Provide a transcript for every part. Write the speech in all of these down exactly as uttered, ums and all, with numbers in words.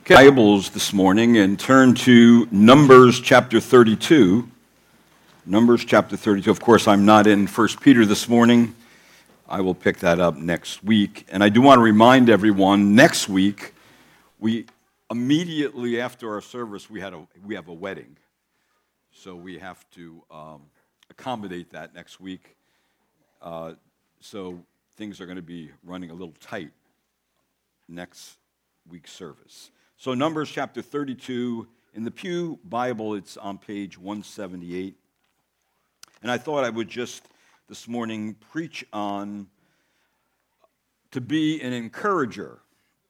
Okay, Bibles this morning and turn to Numbers chapter thirty-two. Numbers chapter thirty-two. Of course, I'm not in First Peter this morning. I will pick that up next week. And I do want to remind everyone, next week, we immediately after our service, we had a we have a wedding. So we have to um, accommodate that next week. Uh, so things are going to be running a little tight next week's service. So Numbers chapter thirty-two, in the Pew Bible, it's on page one seventy-eight. And I thought I would just this morning preach on to be an encourager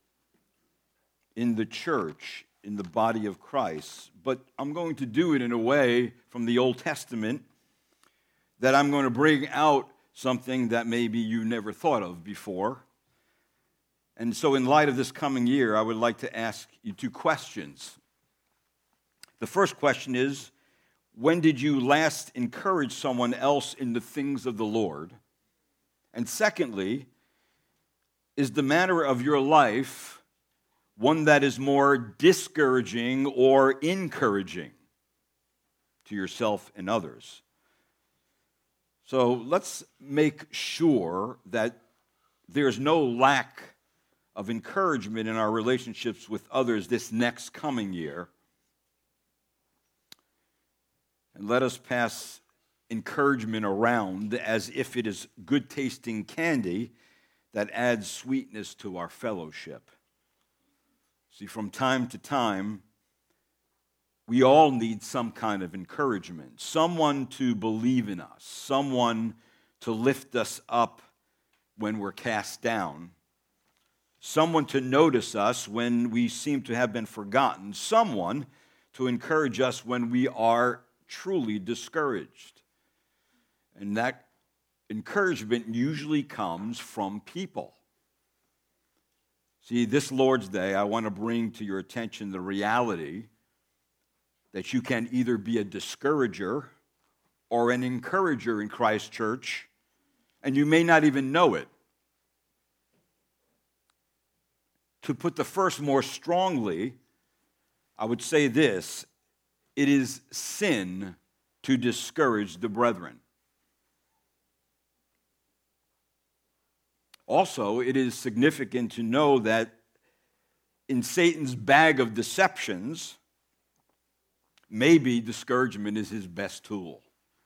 in the church, in the body of Christ. But I'm going to do it in a way from the Old Testament that I'm going to bring out something that maybe you never thought of before. And so in light of this coming year, I would like to ask you two questions. The first question is, when did you last encourage someone else in the things of the Lord? And secondly, is the manner of your life one that is more discouraging or encouraging to yourself and others? So let's make sure that there's no lack of encouragement in our relationships with others this next coming year. And let us pass encouragement around as if it is good-tasting candy that adds sweetness to our fellowship. See, from time to time, we all need some kind of encouragement, someone to believe in us, someone to lift us up when we're cast down, someone to notice us when we seem to have been forgotten, someone to encourage us when we are truly discouraged. And that encouragement usually comes from people. See, this Lord's Day, I want to bring to your attention the reality that you can either be a discourager or an encourager in Christ Church, and you may not even know it. To put the first more strongly, I would say this: it is sin to discourage the brethren. Also, it is significant to know that in Satan's bag of deceptions, maybe discouragement is his best tool.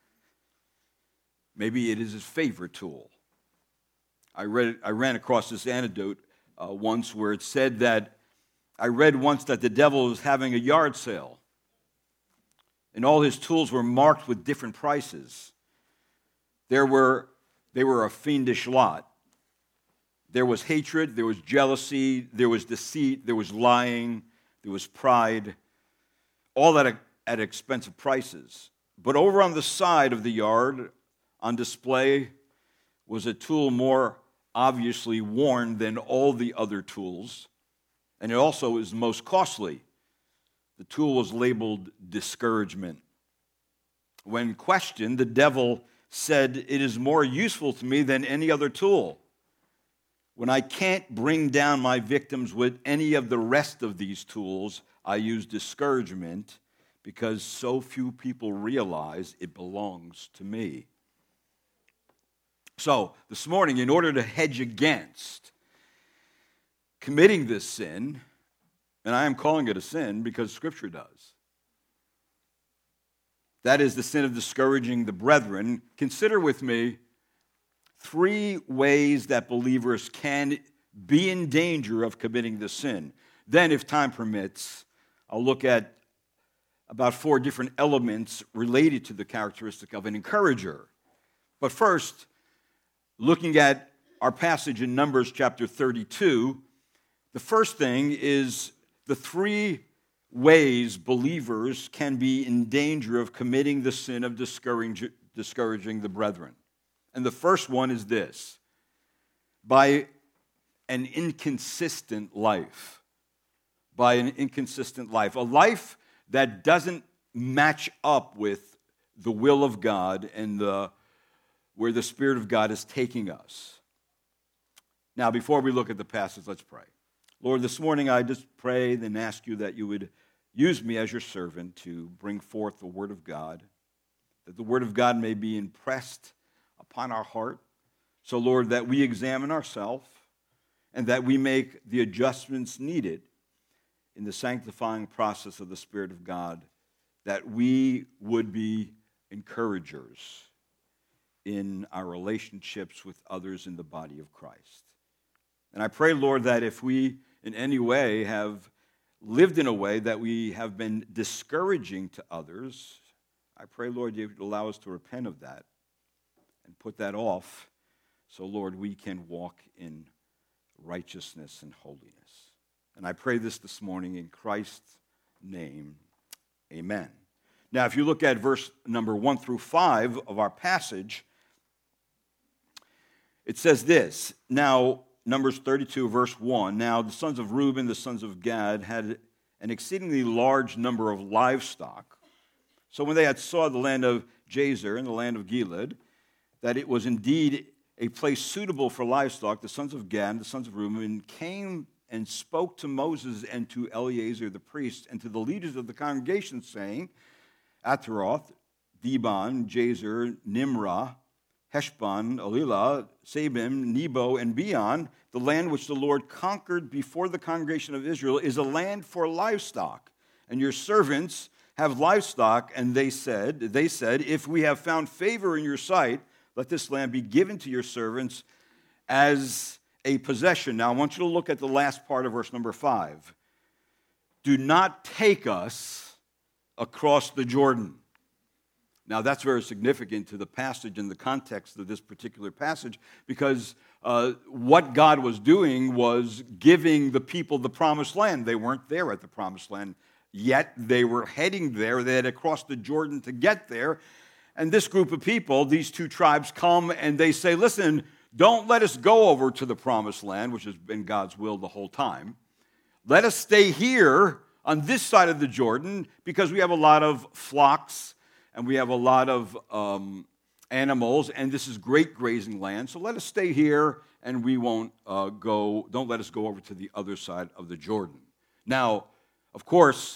Maybe it is his favorite tool. I read, I ran across this anecdote uh, once where it said that, I read once that the devil was having a yard sale, and all his tools were marked with different prices. There were, they were a fiendish lot. There was hatred, there was jealousy, there was deceit, there was lying, there was pride, all that at expensive prices. But over on the side of the yard, on display, was a tool more obviously worn than all the other tools, and it also is most costly. The tool was labeled discouragement. When questioned, the devil said, "It is more useful to me than any other tool. When I can't bring down my victims with any of the rest of these tools, I use discouragement because so few people realize it belongs to me." So, this morning, in order to hedge against committing this sin, and I am calling it a sin because Scripture does, that is the sin of discouraging the brethren, consider with me three ways that believers can be in danger of committing this sin. Then, if time permits, I'll look at about four different elements related to the characteristic of an encourager. But first, looking at our passage in Numbers chapter thirty-two, the first thing is the three ways believers can be in danger of committing the sin of discouraging the brethren. And the first one is this: by an inconsistent life. By an inconsistent life. A life that doesn't match up with the will of God and the where the Spirit of God is taking us. Now, before we look at the passage, let's pray. Lord, this morning I just pray and ask you that you would use me as your servant to bring forth the Word of God, that the Word of God may be impressed upon our heart. So, Lord, that we examine ourselves and that we make the adjustments needed in the sanctifying process of the Spirit of God, that we would be encouragers in our relationships with others in the body of Christ. And I pray, Lord, that if we in any way have lived in a way that we have been discouraging to others, I pray, Lord, you would allow us to repent of that and put that off so, Lord, we can walk in righteousness and holiness. And I pray this this morning in Christ's name. Amen. Now, if you look at verse number one through five of our passage, it says this. Now, Numbers thirty-two, verse one, now the sons of Reuben, the sons of Gad, had an exceedingly large number of livestock. So when they had saw the land of Jazer and the land of Gilead, that it was indeed a place suitable for livestock, the sons of Gad, the sons of Reuben, came and spoke to Moses and to Eleazar the priest and to the leaders of the congregation, saying, Ataroth, Dibon, Jazer, Nimrah, Heshbon, Elilah, Sabim, Nebo, and Beon, the land which the Lord conquered before the congregation of Israel, is a land for livestock. And your servants have livestock, and they said, they said, if we have found favor in your sight, let this land be given to your servants as a possession. Now, I want you to look at the last part of verse number five. Do not take us across the Jordan. Now, that's very significant to the passage and the context of this particular passage, because uh, what God was doing was giving the people the promised land. They weren't there at the promised land yet. They were heading there. They had to cross the Jordan to get there. And this group of people, these two tribes, come and they say, listen, don't let us go over to the promised land, which has been God's will the whole time. Let us stay here on this side of the Jordan because we have a lot of flocks and we have a lot of um, animals, and this is great grazing land. So let us stay here, and we won't uh, go, don't let us go over to the other side of the Jordan. Now, of course,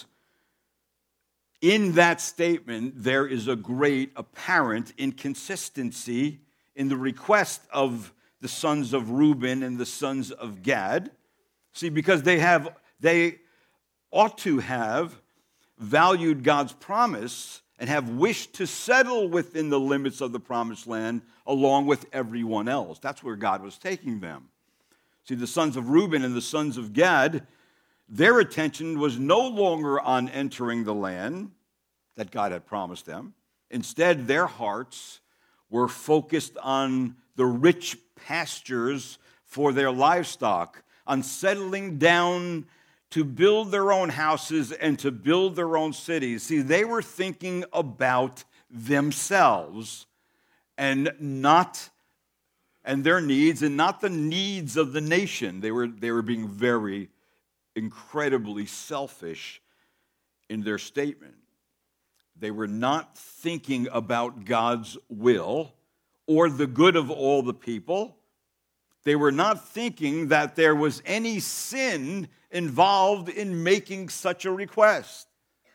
in that statement, there is a great apparent inconsistency in the request of the sons of Reuben and the sons of Gad. See, because they have, they ought to have valued God's promise and have wished to settle within the limits of the promised land along with everyone else. That's where God was taking them. See, the sons of Reuben and the sons of Gad, their attention was no longer on entering the land that God had promised them. Instead, their hearts were focused on the rich pastures for their livestock, on settling down to build their own houses and to build their own cities. See, they were thinking about themselves and not and their needs and not the needs of the nation. They were, they were being very incredibly selfish in their statement. They were not thinking about God's will or the good of all the people. They were not thinking that there was any sin involved in making such a request.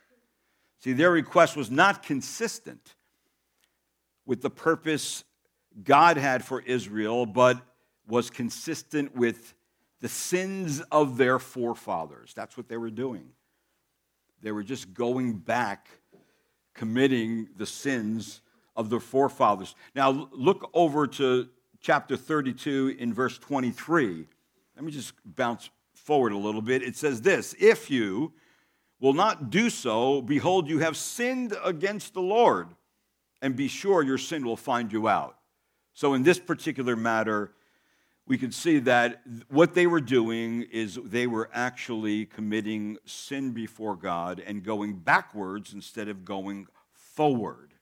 See, their request was not consistent with the purpose God had for Israel, but was consistent with the sins of their forefathers. That's what they were doing. They were just going back, committing the sins of their forefathers. Now, look over to chapter thirty-two in verse twenty-three. Let me just bounce forward a little bit. It says this, if you will not do so, behold, you have sinned against the Lord, and be sure your sin will find you out. So in this particular matter, we can see that what they were doing is they were actually committing sin before God and going backwards instead of going forward.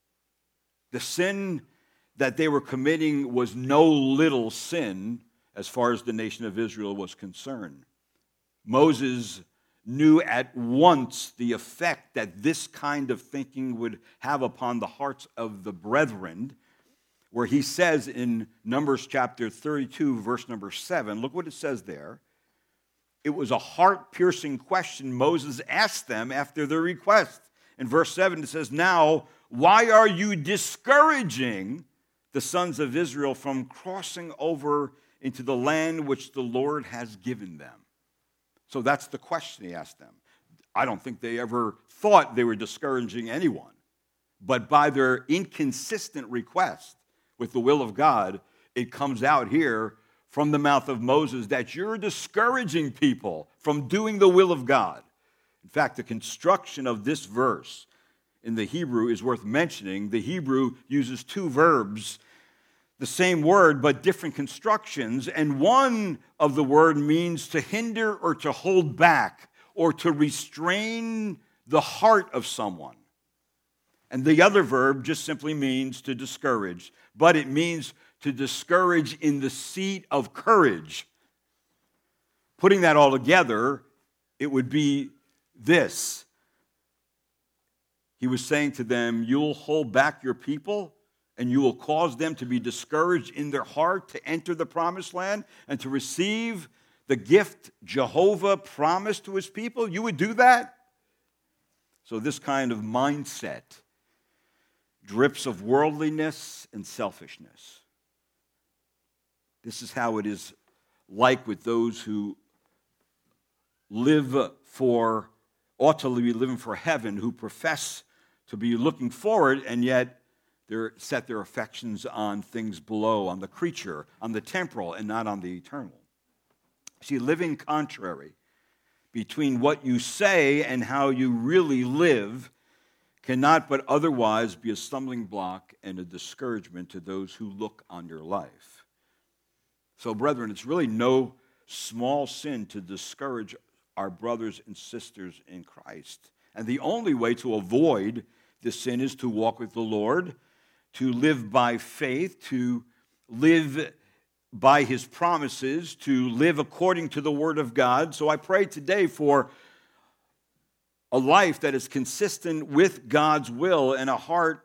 The sin that they were committing was no little sin as far as the nation of Israel was concerned. Moses knew at once the effect that this kind of thinking would have upon the hearts of the brethren, where he says in Numbers chapter thirty-two, verse number seven, look what it says there. it was a heart-piercing question Moses asked them after their request. In verse seven, it says, "Now, why are you discouraging the sons of Israel from crossing over into the land which the Lord has given them?" So that's the question he asked them. I don't think they ever thought they were discouraging anyone. But by their inconsistent request with the will of God, it comes out here from the mouth of Moses that you're discouraging people from doing the will of God. In fact, the construction of this verse in the Hebrew is worth mentioning. The Hebrew uses two verbs, the same word, but different constructions. And one of the word means to hinder or to hold back or to restrain the heart of someone. And the other verb just simply means to discourage, but it means to discourage in the seat of courage. Putting that all together, it would be this. He was saying to them, you'll hold back your people and you will cause them to be discouraged in their heart to enter the promised land and to receive the gift Jehovah promised to his people. You would do that? So this kind of mindset drips of worldliness and selfishness. This is how it is like with those who live for, ought to be living for heaven, who profess to be looking forward, and yet they set their affections on things below, on the creature, on the temporal, and not on the eternal. See, living contrary between what you say and how you really live cannot but otherwise be a stumbling block and a discouragement to those who look on your life. So, brethren, it's really no small sin to discourage our brothers and sisters in Christ. And the only way to avoid this sin is to walk with the Lord, to live by faith, to live by his promises, to live according to the word of God. So I pray today for a life that is consistent with God's will and a heart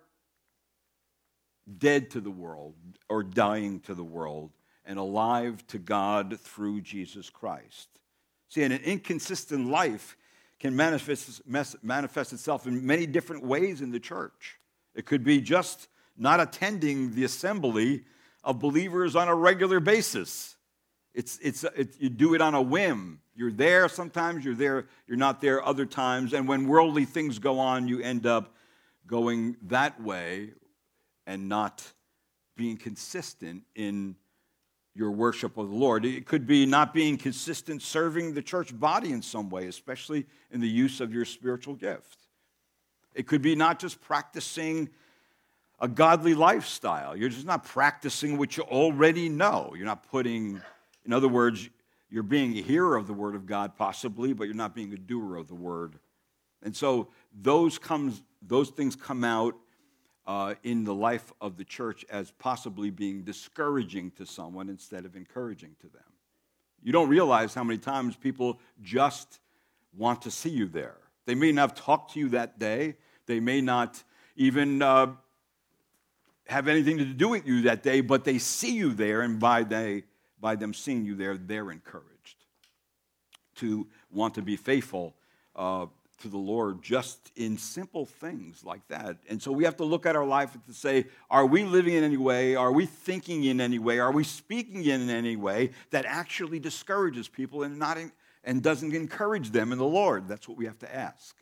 dead to the world or dying to the world and alive to God through Jesus Christ. See, and an inconsistent life can manifest, manifest itself in many different ways in the church. It could be just not attending the assembly of believers on a regular basis. It's, it's, it, you do it on a whim. You're there sometimes, you're there, you're not there other times, and when worldly things go on, you end up going that way and not being consistent in your worship of the Lord. It could be not being consistent serving the church body in some way, especially in the use of your spiritual gift. It could be not just practicing a godly lifestyle. You're just not practicing what you already know. You're not putting, in other words, you're being a hearer of the word of God possibly, but you're not being a doer of the word. And so those comes, those things come out uh, in the life of the church as possibly being discouraging to someone instead of encouraging to them. You don't realize how many times people just want to see you there. They may not talk to you that day. They may not even uh, have anything to do with you that day, but they see you there, and by they by them seeing you there, they're encouraged to want to be faithful uh, to the Lord just in simple things like that. And so we have to look at our life and to say, are we living in any way? Are we thinking in any way? Are we speaking in any way that actually discourages people and not in, and doesn't encourage them in the Lord? That's what we have to ask.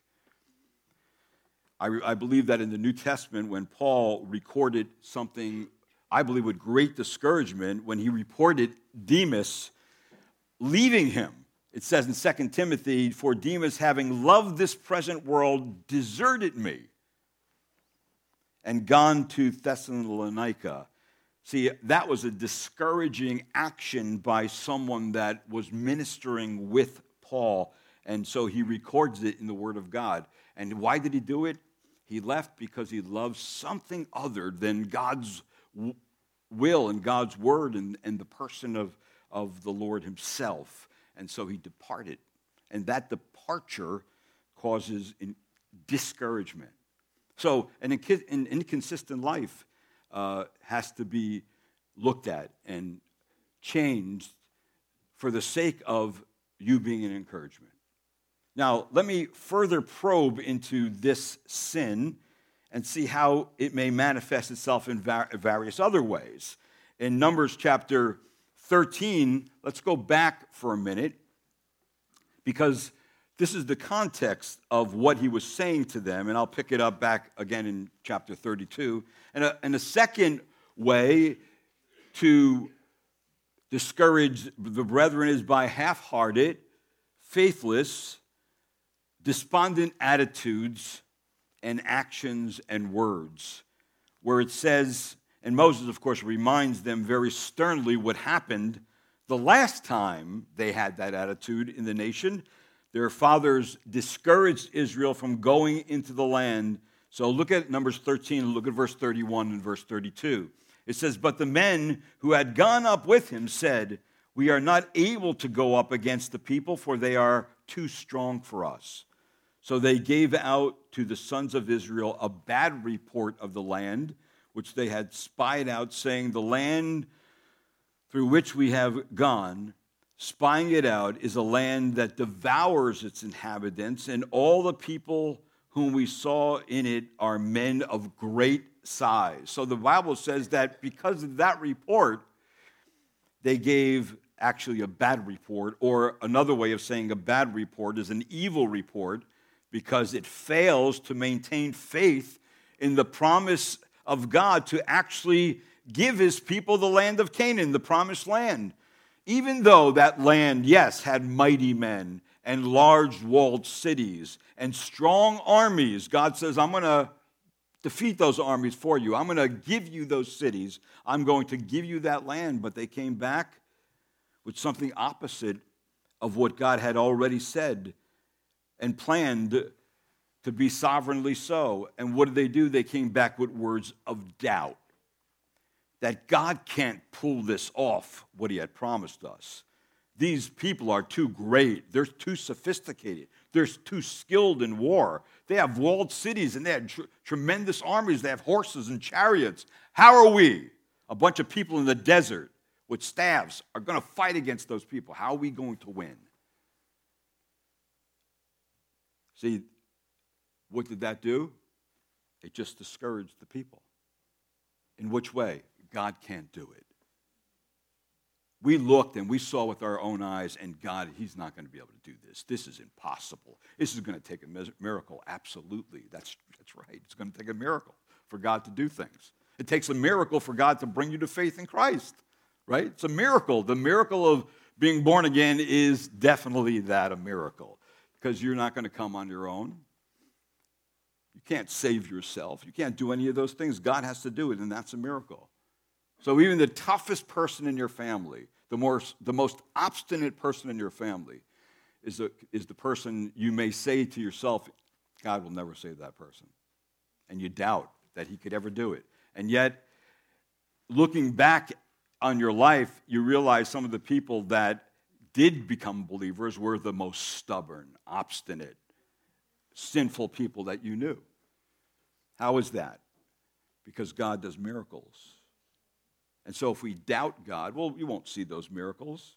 I, I believe that in the New Testament, when Paul recorded something, I believe with great discouragement, when he reported Demas leaving him. It says in Second Timothy, for Demas, having loved this present world, deserted me and gone to Thessalonica. See, that was a discouraging action by someone that was ministering with Paul, and so he records it in the Word of God. And why did he do it? He left because he loved something other than God's will and God's word and, and the person of, of the Lord himself. And so he departed. And that departure causes in discouragement. So an, an inconsistent life uh, has to be looked at and changed for the sake of you being an encouragement. Now, let me further probe into this sin and see how it may manifest itself in various other ways. In Numbers chapter thirteen, let's go back for a minute, because this is the context of what he was saying to them, and I'll pick it up back again in chapter thirty-two. And a, and a second way to discourage the brethren is by half-hearted, faithless, despondent attitudes and actions and words, where it says, and Moses, of course, reminds them very sternly what happened the last time they had that attitude in the nation. Their fathers discouraged Israel from going into the land. So look at Numbers thirteen, look at verse thirty-one and verse thirty-two. It says, "But the men who had gone up with him said, 'We are not able to go up against the people, for they are too strong for us.' So they gave out to the sons of Israel a bad report of the land, which they had spied out, saying, 'The land through which we have gone, spying it out, is a land that devours its inhabitants, and all the people whom we saw in it are men of great size.'" So the Bible says that because of that report, they gave actually a bad report, or another way of saying a bad report is an evil report, because it fails to maintain faith in the promise of God to actually give his people the land of Canaan, the promised land. Even though that land, yes, had mighty men and large walled cities and strong armies, God says, "I'm going to defeat those armies for you. I'm going to give you those cities. I'm going to give you that land." But they came back with something opposite of what God had already said and planned to be sovereignly so. And what did they do? They came back with words of doubt, that God can't pull this off, what he had promised us. These people are too great. They're too sophisticated. They're too skilled in war. They have walled cities, and they have tr- tremendous armies. They have horses and chariots. How are we, a bunch of people in the desert with staves, are going to fight against those people? How are we going to win? See, what did that do? It just discouraged the people. In which way? God can't do it. We looked and we saw with our own eyes, and God, he's not going to be able to do this. This is impossible. This is going to take a miracle. Absolutely. That's, that's right. It's going to take a miracle for God to do things. It takes a miracle for God to bring you to faith in Christ, right? It's a miracle. The miracle of being born again is definitely that, a miracle, because you're not going to come on your own. You can't save yourself. You can't do any of those things. God has to do it, and that's a miracle. So even the toughest person in your family, the, more, the most obstinate person in your family, is the, is the person you may say to yourself, God will never save that person. And you doubt that he could ever do it. And yet, looking back on your life, you realize some of the people that did become believers were the most stubborn, obstinate, sinful people that you knew. How is that? Because God does miracles. And so if we doubt God, well, you won't see those miracles.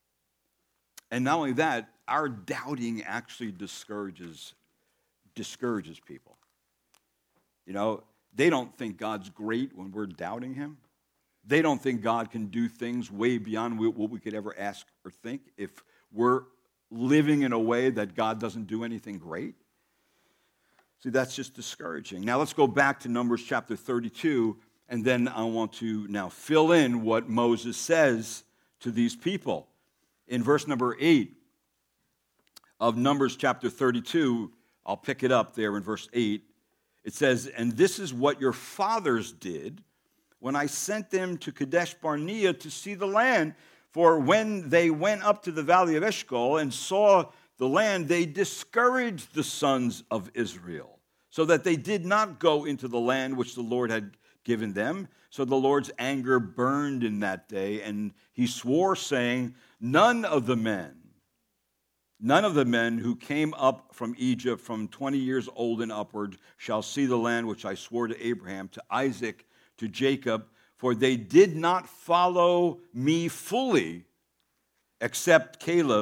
And not only that, our doubting actually discourages, discourages people. You know, they don't think God's great when we're doubting him. They don't think God can do things way beyond what we could ever ask or think if we're living in a way that God doesn't do anything great. See, that's just discouraging. Now let's go back to Numbers chapter thirty-two, and then I want to now fill in what Moses says to these people. In verse number eight of Numbers chapter thirty-two, I'll pick it up there in verse eight. It says, "And this is what your fathers did when I sent them to Kadesh Barnea to see the land. For when they went up to the valley of Eshcol and saw the land, they discouraged the sons of Israel, so that they did not go into the land which the Lord had given them. So the Lord's anger burned in that day, and he swore, saying, None of the men, none of the men who came up from Egypt from twenty years old and upward shall see the land which I swore to Abraham, to Isaac, to Jacob, for they did not follow me fully, except Caleb,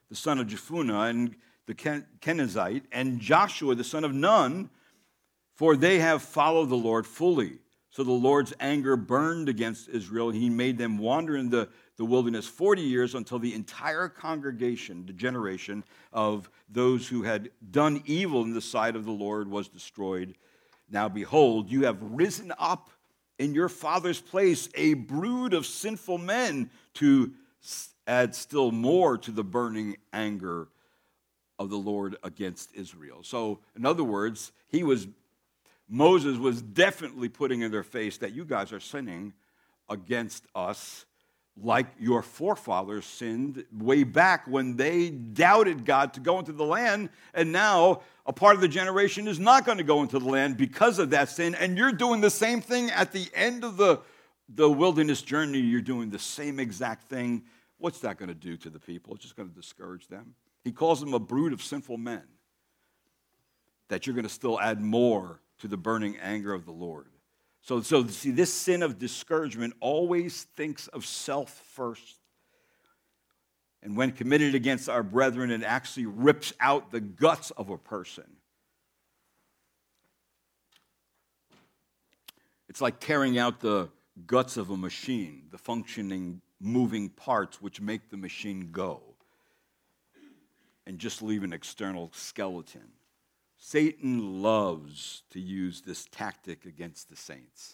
the son of Jephunneh, and the Ken- Kenizzite, and Joshua, the son of Nun, for they have followed the Lord fully. So the Lord's anger burned against Israel. He made them wander in the, the wilderness forty years until the entire congregation, the generation of those who had done evil in the sight of the Lord, was destroyed. Now behold, you have risen up in your father's place a brood of sinful men to add still more to the burning anger of the Lord against Israel. So, in other words, he was Moses was definitely putting in their face that you guys are sinning against us like your forefathers sinned way back when they doubted God to go into the land, and now a part of the generation is not going to go into the land because of that sin, and you're doing the same thing at the end of the, the wilderness journey. You're doing the same exact thing. What's that going to do to the people? It's just going to discourage them. He calls them a brood of sinful men, that you're going to still add more to the burning anger of the Lord. So, so see, this sin of discouragement always thinks of self first. And when committed against our brethren, it actually rips out the guts of a person. It's like tearing out the guts of a machine, the functioning, moving parts which make the machine go, and just leave an external skeleton. Satan loves to use this tactic against the saints.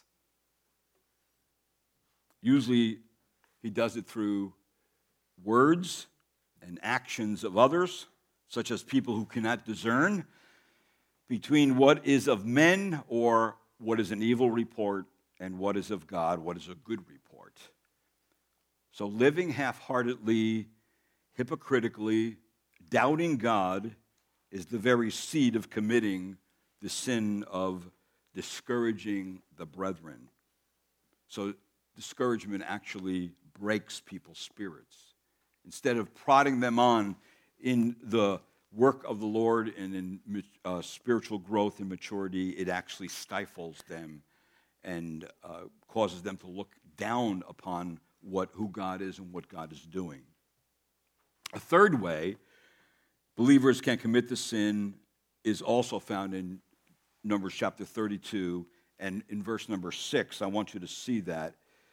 Usually, he does it through words and actions of others, such as people who cannot discern between what is of men or what is an evil report and what is of God, what is a good report. So living half-heartedly, hypocritically, doubting God is the very seed of committing the sin of discouraging the brethren. So discouragement actually breaks people's spirits. Instead of prodding them on in the work of the Lord and in uh, spiritual growth and maturity, it actually stifles them and uh, causes them to look down upon what who God is and what God is doing. A third way believers can commit the sin is also found in Numbers chapter thirty-two, and in verse number six. I want you to see that.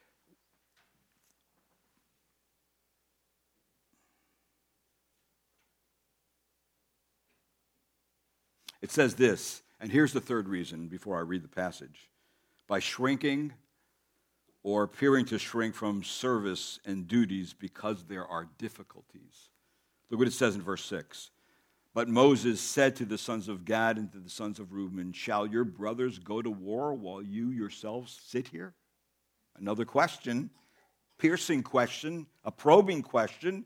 It says this, and here's the third reason before I read the passage. By shrinking or appearing to shrink from service and duties because there are difficulties. Look what it says in verse six. But Moses said to the sons of Gad and to the sons of Reuben, shall your brothers go to war while you yourselves sit here? Another question, piercing question, a probing question.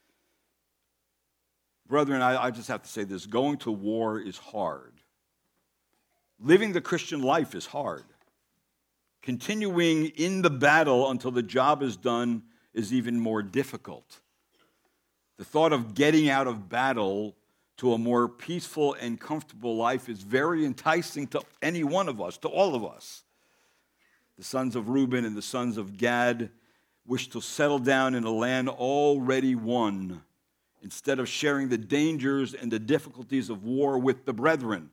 Brethren, I, I just have to say this. Going to war is hard. Living the Christian life is hard. Continuing in the battle until the job is done is even more difficult. The thought of getting out of battle to a more peaceful and comfortable life is very enticing to any one of us, to all of us. The sons of Reuben and the sons of Gad wish to settle down in a land already won, instead of sharing the dangers and the difficulties of war with the brethren.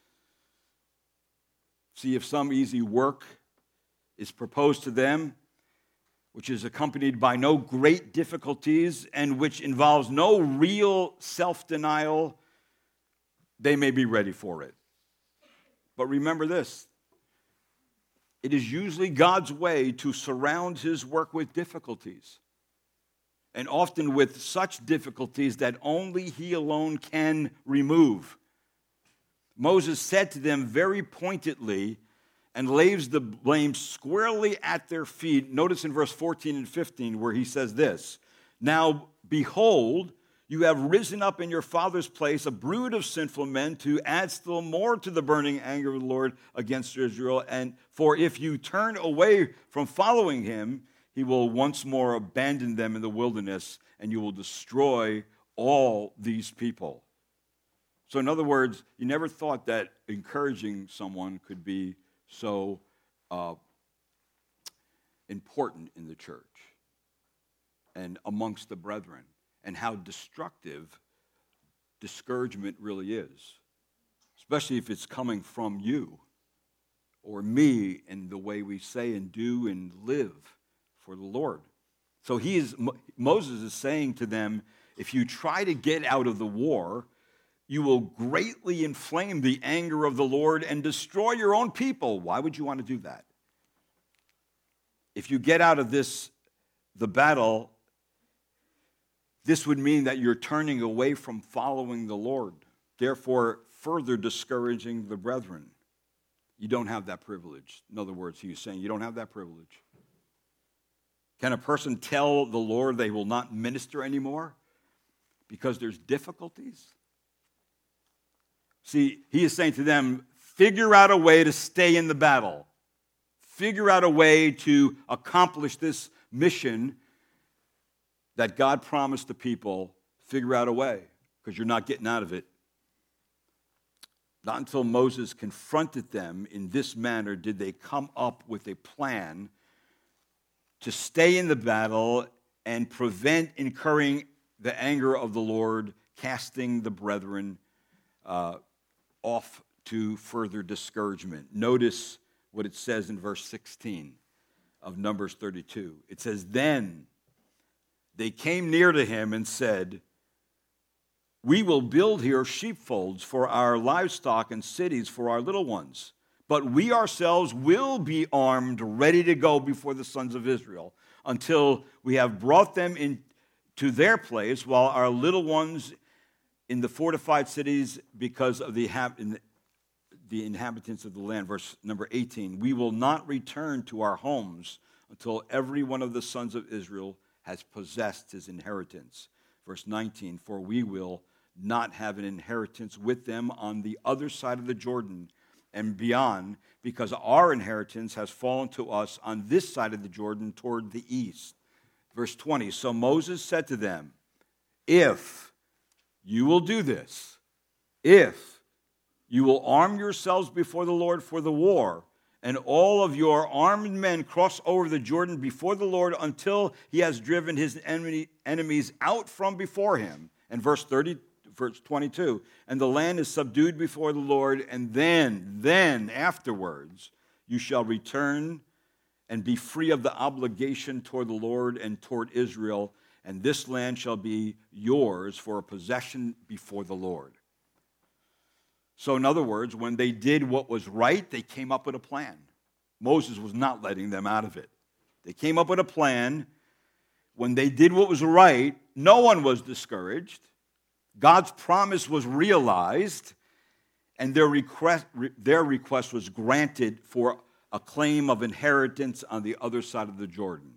See, if some easy work is proposed to them, which is accompanied by no great difficulties and which involves no real self-denial, they may be ready for it. But remember this, it is usually God's way to surround his work with difficulties, and often with such difficulties that only he alone can remove. Moses said to them very pointedly, and lays the blame squarely at their feet. Notice in verse fourteen and fifteen where he says this, now behold, you have risen up in your father's place a brood of sinful men to add still more to the burning anger of the Lord against Israel. And for if you turn away from following him, he will once more abandon them in the wilderness, and you will destroy all these people. So in other words, you never thought that encouraging someone could be so uh, important in the church and amongst the brethren. and how destructive discouragement really is, especially if it's coming from you or me in the way we say and do and live for the Lord. So he is, Moses is saying to them, if you try to get out of the war, you will greatly inflame the anger of the Lord and destroy your own people. Why would you want to do that? If you get out of this, the battle, this would mean that you're turning away from following the Lord, therefore further discouraging the brethren. You don't have that privilege. In other words, he was saying you don't have that privilege. Can a person tell the Lord they will not minister anymore because there's difficulties? See, he is saying to them, figure out a way to stay in the battle. Figure out a way to accomplish this mission that God promised the people. Figure out a way, because you're not getting out of it. Not until Moses confronted them in this manner did they come up with a plan to stay in the battle and prevent incurring the anger of the Lord, casting the brethren uh, off to further discouragement. Notice what it says in verse sixteen of Numbers thirty-two. It says, then they came near to him and said, we will build here sheepfolds for our livestock and cities for our little ones. But we ourselves will be armed, ready to go before the sons of Israel, until we have brought them into their place, while our little ones in the fortified cities, because of the, the inhabitants of the land. Verse number eighteen, we will not return to our homes until every one of the sons of Israel has possessed his inheritance. Verse nineteen, for we will not have an inheritance with them on the other side of the Jordan and beyond, because our inheritance has fallen to us on this side of the Jordan toward the east. Verse twenty, so Moses said to them, if you will do this, if you will arm yourselves before the Lord for the war, and all of your armed men cross over the Jordan before the Lord until he has driven his enemy, enemies out from before him. And verse thirty, verse twenty-two, and the land is subdued before the Lord, and then, then afterwards, you shall return and be free of the obligation toward the Lord and toward Israel, and this land shall be yours for a possession before the Lord. So in other words, when they did what was right, they came up with a plan. Moses was not letting them out of it. They came up with a plan. When they did what was right, no one was discouraged. God's promise was realized, and their request, their request was granted for a claim of inheritance on the other side of the Jordan.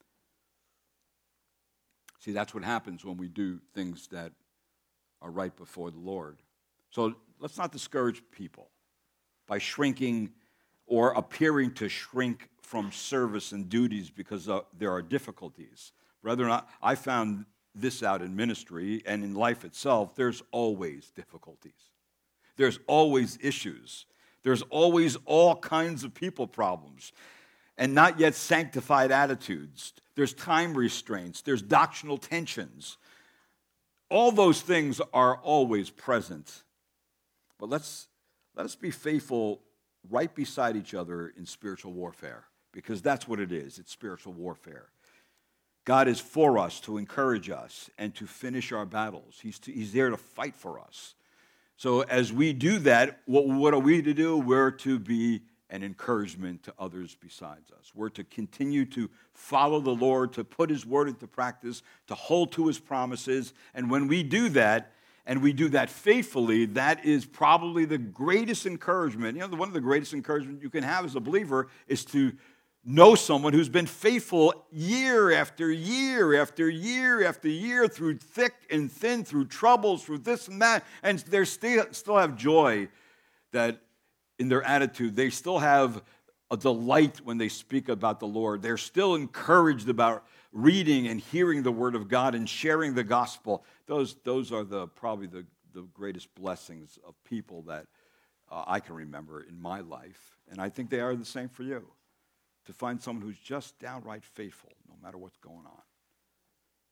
See, that's what happens when we do things that are right before the Lord. So let's not discourage people by shrinking or appearing to shrink from service and duties because uh, there are difficulties. Brethren, I found this out in ministry and in life itself. There's always difficulties. There's always issues. There's always all kinds of people problems and not yet sanctified attitudes. There's time restraints. There's doctrinal tensions. All those things are always present. But let's, let us be faithful right beside each other in spiritual warfare, because that's what it is. It's spiritual warfare. God is for us to encourage us and to finish our battles. He's, to, he's there to fight for us. So as we do that, what, what are we to do? We're to be an encouragement to others besides us. We're to continue to follow the Lord, to put his word into practice, to hold to his promises. And when we do that, and we do that faithfully, that is probably the greatest encouragement. You know, one of the greatest encouragement you can have as a believer is to know someone who's been faithful year after year after year after year through thick and thin, through troubles, through this and that, and they still still have joy that in their attitude. They still have a delight when they speak about the Lord. They're still encouraged about reading and hearing the Word of God and sharing the gospel. Those, those are the probably the, the greatest blessings of people that uh, I can remember in my life. And I think they are the same for you. To find someone who's just downright faithful, no matter what's going on.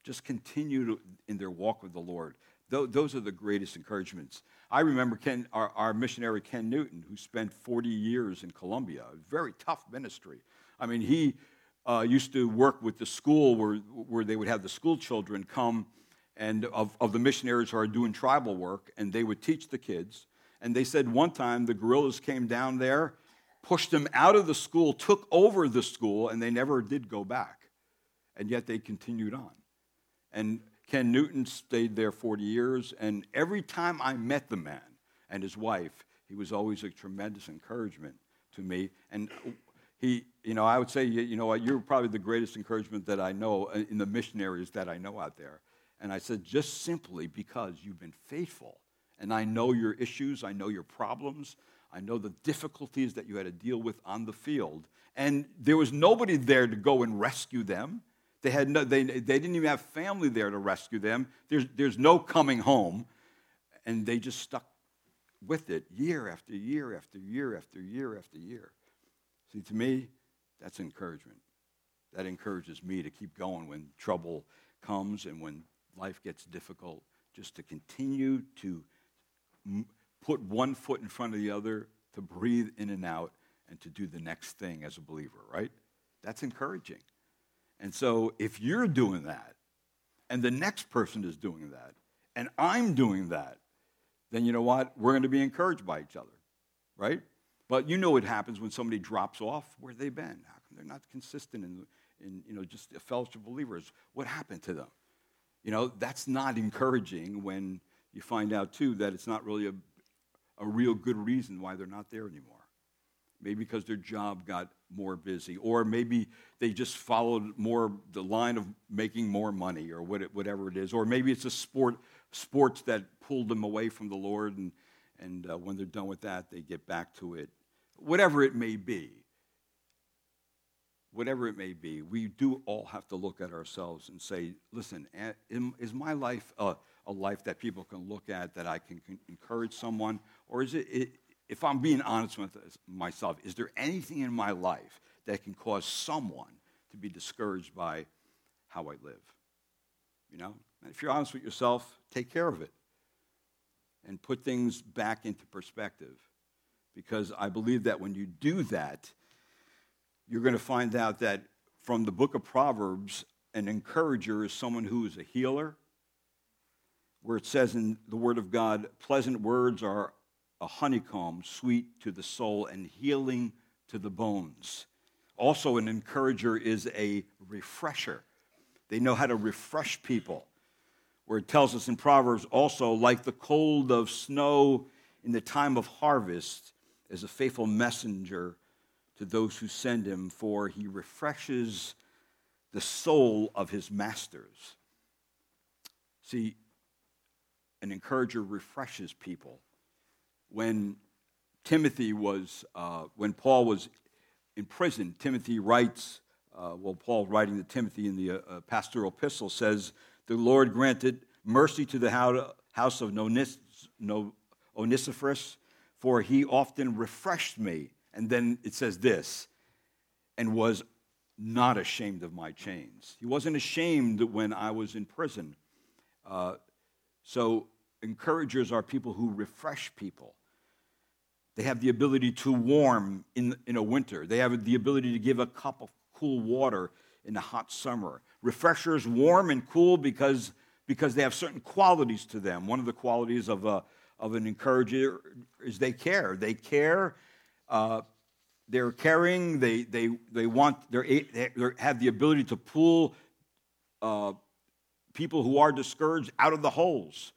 just continue to, in their walk with the Lord. Th- those are the greatest encouragements. I remember Ken, our, our missionary Ken Newton, who spent forty years in Colombia, a very tough ministry. I mean, he uh, used to work with the school where, where they would have the school children come and of, of the missionaries who are doing tribal work, and they would teach the kids. And they said one time the guerrillas came down there, pushed them out of the school, took over the school, and they never did go back. And yet they continued on. And Ken Newton stayed there forty years, and every time I met the man and his wife, he was always a tremendous encouragement to me. And he, you know, I would say, you know what, you're probably the greatest encouragement that I know in the missionaries that I know out there. And I said, just simply because you've been faithful, and I know your issues, I know your problems, I know the difficulties that you had to deal with on the field, and there was nobody there to go and rescue them. They had no, they, they didn't even have family there to rescue them. There's, there's no coming home, and they just stuck with it year after year after year after year after year. See, to me, that's encouragement. That encourages me to keep going when trouble comes and when life gets difficult, just to continue to m- put one foot in front of the other, to breathe in and out, and to do the next thing as a believer, right? That's encouraging. And so if you're doing that, and the next person is doing that, and I'm doing that, then you know what? We're going to be encouraged by each other, right? But you know what happens when somebody drops off. Where have they been? How come they're not consistent in, in you know, just a fellowship of believers? What happened to them? You know, that's not encouraging when you find out, too, that it's not really a, a real good reason why they're not there anymore. Maybe because their job got more busy, or maybe they just followed more the line of making more money, or what it, whatever it is. Or maybe it's a sport, sports that pulled them away from the Lord, and, and uh, when they're done with that, they get back to it. Whatever it may be, whatever it may be, we do all have to look at ourselves and say, listen, is my life a, a life that people can look at, that I can encourage someone? Or is it, it, if I'm being honest with myself, is there anything in my life that can cause someone to be discouraged by how I live? You know? And if you're honest with yourself, take care of it and put things back into perspective. Because I believe that when you do that, you're going to find out that from the book of Proverbs, an encourager is someone who is a healer, where it says in the Word of God, pleasant words are a honeycomb, sweet to the soul and healing to the bones. Also, an encourager is a refresher. They know how to refresh people, where it tells us in Proverbs also, like the cold of snow in the time of harvest, is a faithful messenger to those who send him, for he refreshes the soul of his masters. See, an encourager refreshes people. When Timothy was, uh, when Paul was in prison, Timothy writes, uh, well, Paul writing to Timothy in the uh, pastoral epistle says, the Lord granted mercy to the house of Onesiphorus, for he often refreshed me. And then it says this, and was not ashamed of my chains. He wasn't ashamed when I was in prison. Uh, so encouragers are people who refresh people. They have the ability to warm in, in a winter. They have the ability to give a cup of cool water in a hot summer. Refreshers warm and cool because, because they have certain qualities to them. One of the qualities of, a, of an encourager is they care. They care. Uh, they're caring. They they they want. They're, they have the ability to pull uh, people who are discouraged out of the holes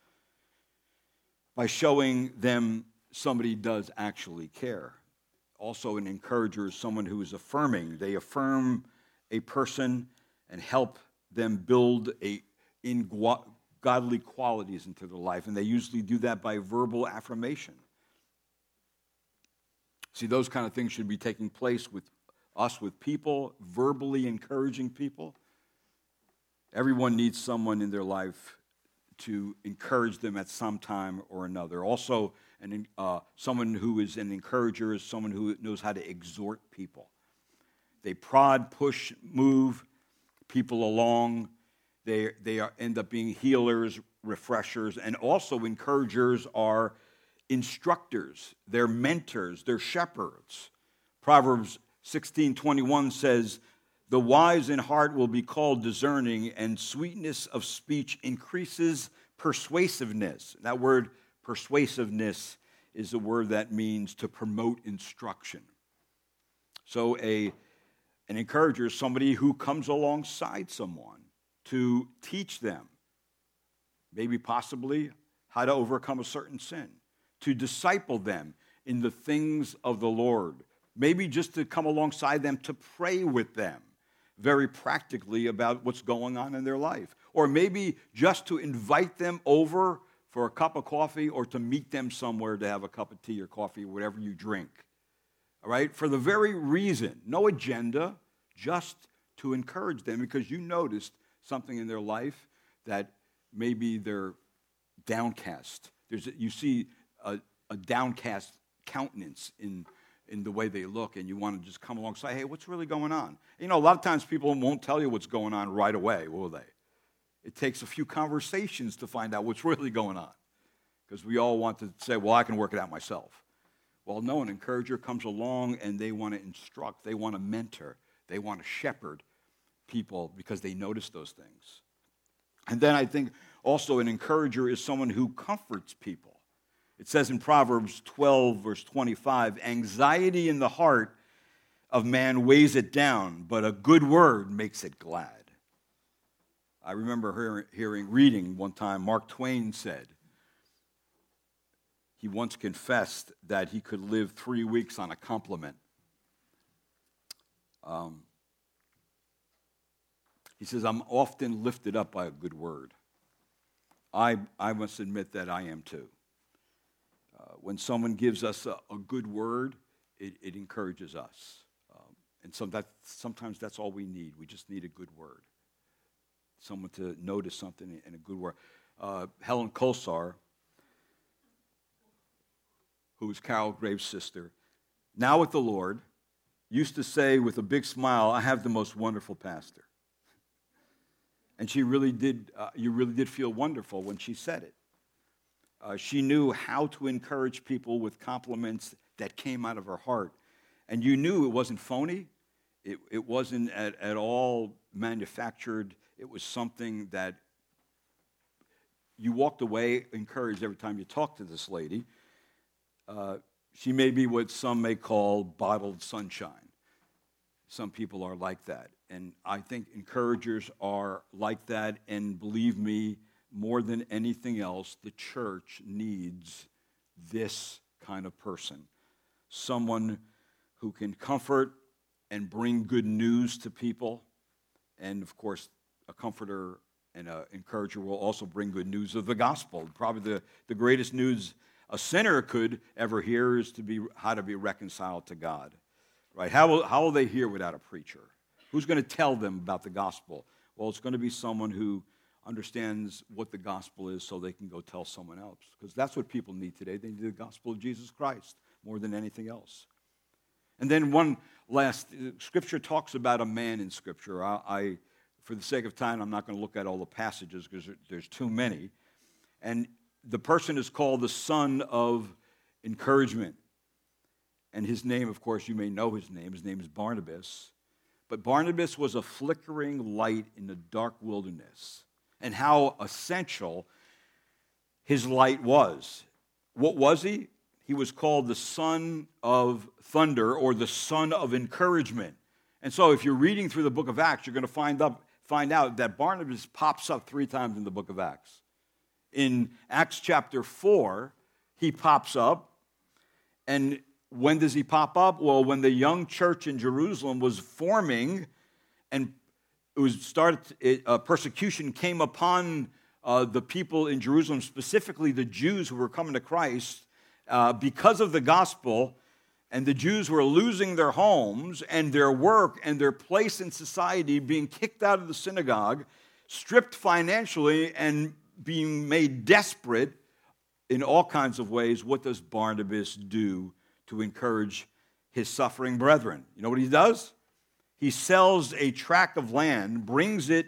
by showing them somebody does actually care. Also, an encourager is someone who is affirming. They affirm a person and help them build a in godly qualities into their life, and they usually do that by verbal affirmation. See, those kind of things should be taking place with us, with people, verbally encouraging people. Everyone needs someone in their life to encourage them at some time or another. Also, an, uh, someone who is an encourager is someone who knows how to exhort people. They prod, push, move people along They, they are, end up being healers, refreshers, and also encouragers are instructors. They're mentors. They're shepherds. Proverbs sixteen twenty-one says, "The wise in heart will be called discerning, and sweetness of speech increases persuasiveness." That word persuasiveness is a word that means to promote instruction. So a, an encourager is somebody who comes alongside someone to teach them, maybe possibly how to overcome a certain sin, to disciple them in the things of the Lord, maybe just to come alongside them to pray with them very practically about what's going on in their life, or maybe just to invite them over for a cup of coffee or to meet them somewhere to have a cup of tea or coffee or whatever you drink, all right, for the very reason, no agenda, just to encourage them because you noticed something in their life that maybe they're downcast. There's a, you see a, a downcast countenance in, in the way they look, and you want to just come alongside, hey, what's really going on? You know, a lot of times people won't tell you what's going on right away, will they? It takes a few conversations to find out what's really going on because we all want to say, well, I can work it out myself. Well, no, an encourager comes along and they want to instruct, they want to mentor, they want to shepherd people because they notice those things. And then I think also an encourager is someone who comforts people. It says in Proverbs twelve, verse twenty-five, "Anxiety in the heart of man weighs it down, but a good word makes it glad." I remember hearing, hearing reading one time, Mark Twain said, he once confessed that he could live three weeks on a compliment. Um, He says, "I'm often lifted up by a good word." I, I must admit that I am too. Uh, when someone gives us a, a good word, it, it encourages us. Um, and some, that, sometimes that's all we need. We just need a good word. Someone to notice something in a good word. Uh, Helen Kolsar, who was Carol Graves' sister, now with the Lord, used to say with a big smile, "I have the most wonderful pastor." And she really did, uh, you really did feel wonderful when she said it. Uh, she knew how to encourage people with compliments that came out of her heart. And you knew it wasn't phony. It, it wasn't at, at all manufactured. It was something that you walked away encouraged every time you talked to this lady. Uh, she may be what some may call bottled sunshine. Some people are like that. And I think encouragers are like that, and believe me, more than anything else, the church needs this kind of person. Someone who can comfort and bring good news to people. And, of course, a comforter and an encourager will also bring good news of the gospel. Probably the, the greatest news a sinner could ever hear is to be how to be reconciled to God. Right? How will, how will they hear without a preacher? Who's going to tell them about the gospel? Well, it's going to be someone who understands what the gospel is so they can go tell someone else. Because that's what people need today. They need the gospel of Jesus Christ more than anything else. And then one last, Scripture talks about a man in Scripture. I, I for the sake of time, I'm not going to look at all the passages because there's too many. And the person is called the son of encouragement. And his name, of course, you may know his name. His name is Barnabas. But Barnabas was a flickering light in the dark wilderness, and how essential his light was. What was he? He was called the son of thunder, or the son of encouragement. And so if you're reading through the book of Acts, you're going to find, up, find out that Barnabas pops up three times in the book of Acts. In Acts chapter four, he pops up, and when does he pop up? Well, when the young church in Jerusalem was forming, and it was started, it, uh, persecution came upon uh, the people in Jerusalem, specifically the Jews who were coming to Christ uh, because of the gospel, and the Jews were losing their homes and their work and their place in society, being kicked out of the synagogue, stripped financially, and being made desperate in all kinds of ways. What does Barnabas do to encourage his suffering brethren? You know what he does? He sells a tract of land, brings it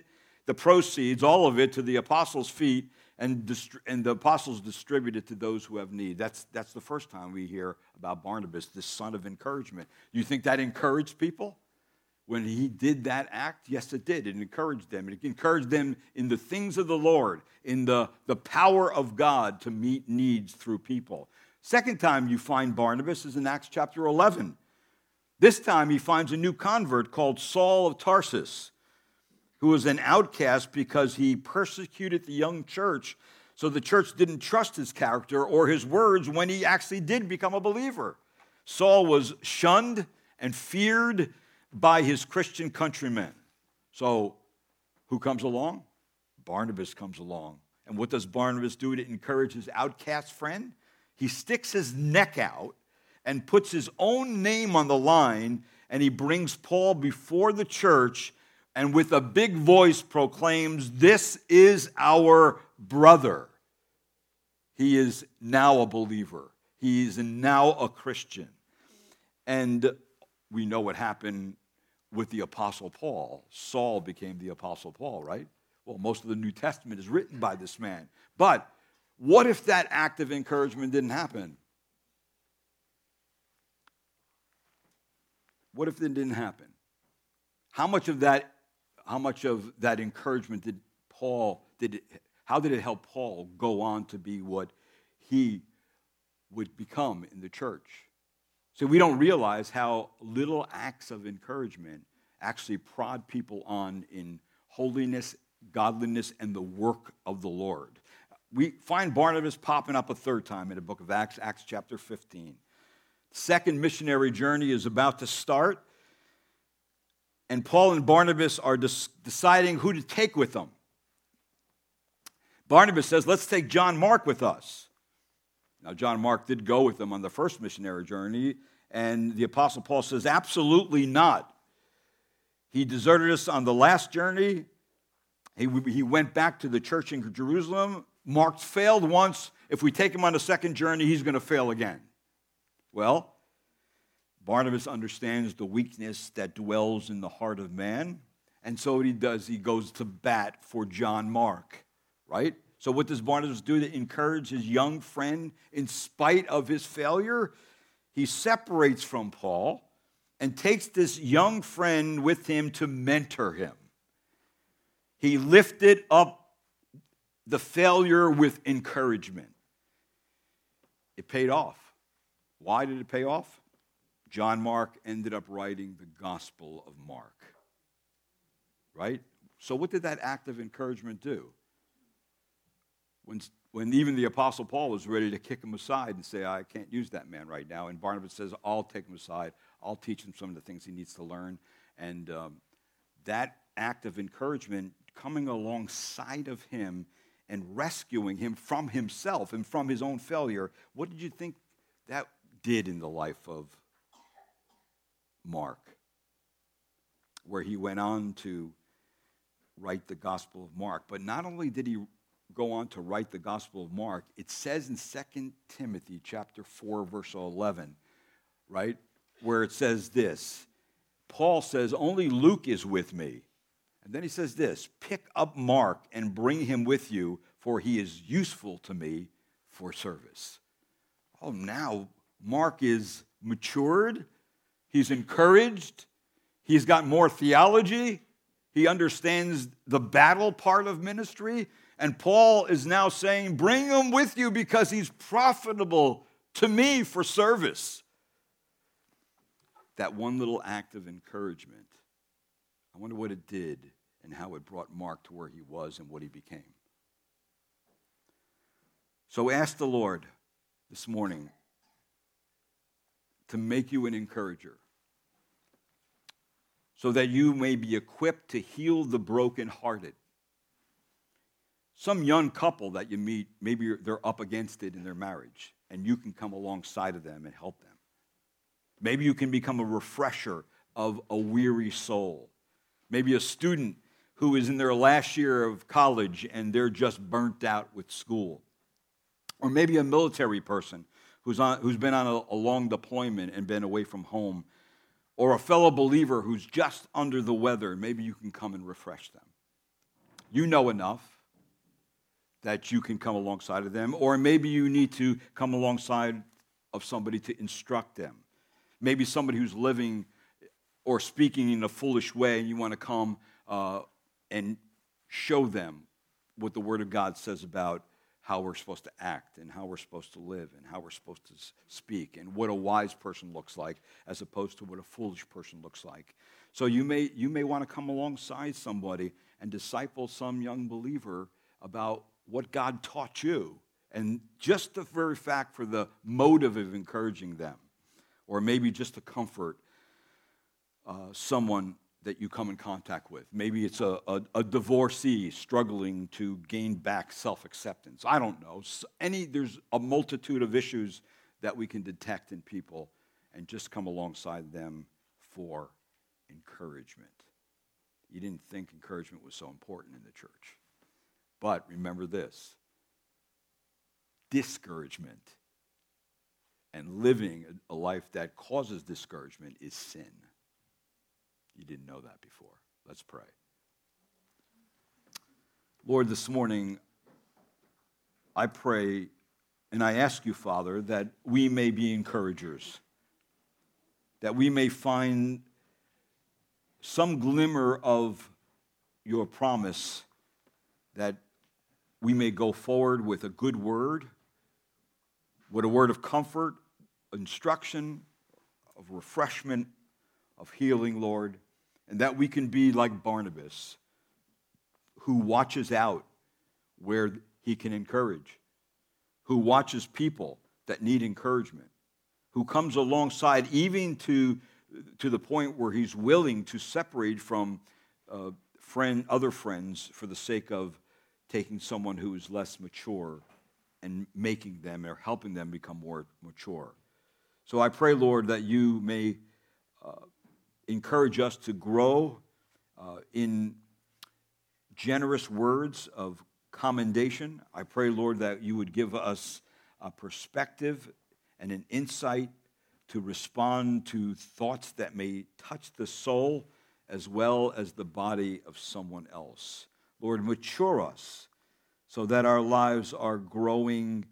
the proceeds, all of it, to the apostles' feet, and, dist- and the apostles distribute it to those who have need. That's, that's the first time we hear about Barnabas, this son of encouragement. You think that encouraged people? When he did that act? Yes, it did. It encouraged them. It encouraged them in the things of the Lord, in the, the power of God to meet needs through people. Second time you find Barnabas is in Acts chapter eleven. This time he finds a new convert called Saul of Tarsus, who was an outcast because he persecuted the young church, so the church didn't trust his character or his words when he actually did become a believer. Saul was shunned and feared by his Christian countrymen. So who comes along? Barnabas comes along. And what does Barnabas do to encourage his outcast friend? He sticks his neck out and puts his own name on the line, and he brings Paul before the church and with a big voice proclaims, "This is our brother." He is now a believer. He is now a Christian. And we know what happened with the Apostle Paul. Saul became the Apostle Paul, right? Well, most of the New Testament is written by this man. But what if that act of encouragement didn't happen? What if it didn't happen? How much of that, how much of that encouragement did Paul, did it, how did it help Paul go on to be what he would become in the church? So we don't realize how little acts of encouragement actually prod people on in holiness, godliness, and the work of the Lord. We find Barnabas popping up a third time in the book of Acts, Acts chapter fifteen. Second missionary journey is about to start, and Paul and Barnabas are des- deciding who to take with them. Barnabas says, "Let's take John Mark with us." Now, John Mark did go with them on the first missionary journey, and the Apostle Paul says, "Absolutely not. He deserted us on the last journey. He, he went back to the church in Jerusalem. Mark failed once. If we take him on a second journey, he's going to fail again." Well, Barnabas understands the weakness that dwells in the heart of man, and so what he does, he goes to bat for John Mark, right? So what does Barnabas do to encourage his young friend in spite of his failure? He separates from Paul and takes this young friend with him to mentor him. He lifted up the failure with encouragement. It paid off. Why did it pay off? John Mark ended up writing the Gospel of Mark. Right? So what did that act of encouragement do? When, when even the Apostle Paul was ready to kick him aside and say, "I can't use that man right now," and Barnabas says, "I'll take him aside. I'll teach him some of the things he needs to learn." And um, that act of encouragement coming alongside of him and rescuing him from himself and from his own failure, what did you think that did in the life of Mark, where he went on to write the Gospel of Mark? But not only did he go on to write the Gospel of Mark, it says in Second Timothy chapter four, verse eleven, right, where it says this. Paul says, "Only Luke is with me." And then he says this, "Pick up Mark and bring him with you, for he is useful to me for service." Oh, now Mark is matured. He's encouraged. He's got more theology. He understands the battle part of ministry. And Paul is now saying, bring him with you because he's profitable to me for service. That one little act of encouragement, I wonder what it did and how it brought Mark to where he was and what he became. So ask the Lord this morning to make you an encourager so that you may be equipped to heal the brokenhearted. Some young couple that you meet, maybe they're up against it in their marriage, and you can come alongside of them and help them. Maybe you can become a refresher of a weary soul. Maybe a student who is in their last year of college and they're just burnt out with school. Or maybe a military person who's on, who's been on a, a long deployment and been away from home. Or a fellow believer who's just under the weather. Maybe you can come and refresh them. You know enough that you can come alongside of them, or maybe you need to come alongside of somebody to instruct them. Maybe somebody who's living or speaking in a foolish way, and you want to come uh, and show them what the Word of God says about how we're supposed to act and how we're supposed to live and how we're supposed to speak and what a wise person looks like as opposed to what a foolish person looks like. So you may, you may want to come alongside somebody and disciple some young believer about what God taught you, and just the very fact for the motive of encouraging them, or maybe just to comfort uh, someone that you come in contact with. Maybe it's a, a, a divorcee struggling to gain back self-acceptance. I don't know. Any, there's a multitude of issues that we can detect in people and just come alongside them for encouragement. You didn't think encouragement was so important in the church. But remember this: discouragement and living a life that causes discouragement is sin. You didn't know that before. Let's pray. Lord, this morning, I pray and I ask you, Father, that we may be encouragers, that we may find some glimmer of your promise, that we may go forward with a good word, with a word of comfort, instruction, of refreshment, of healing, Lord, and that we can be like Barnabas, who watches out where he can encourage, who watches people that need encouragement, who comes alongside even to, to the point where he's willing to separate from uh, friend, other friends for the sake of taking someone who is less mature and making them or helping them become more mature. So I pray, Lord, that you may uh, encourage us to grow uh, in generous words of commendation. I pray, Lord, that you would give us a perspective and an insight to respond to thoughts that may touch the soul as well as the body of someone else. Lord, mature us so that our lives are growing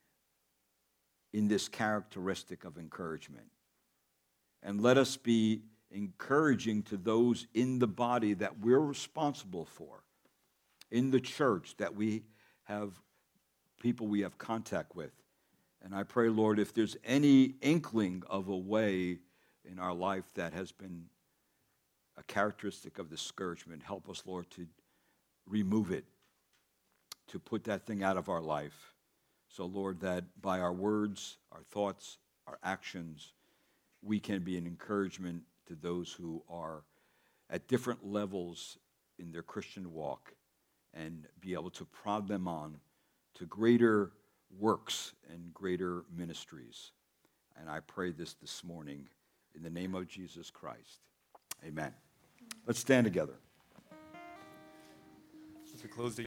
in this characteristic of encouragement. And let us be encouraging to those in the body that we're responsible for, in the church that we have people we have contact with. And I pray, Lord, if there's any inkling of a way in our life that has been a characteristic of discouragement, help us, Lord, to remove it, to put that thing out of our life. So, Lord, that by our words, our thoughts, our actions, we can be an encouragement to those who are at different levels in their Christian walk and be able to prod them on to greater works and greater ministries. And I pray this this morning in the name of Jesus Christ. Amen. Let's stand together. As we close the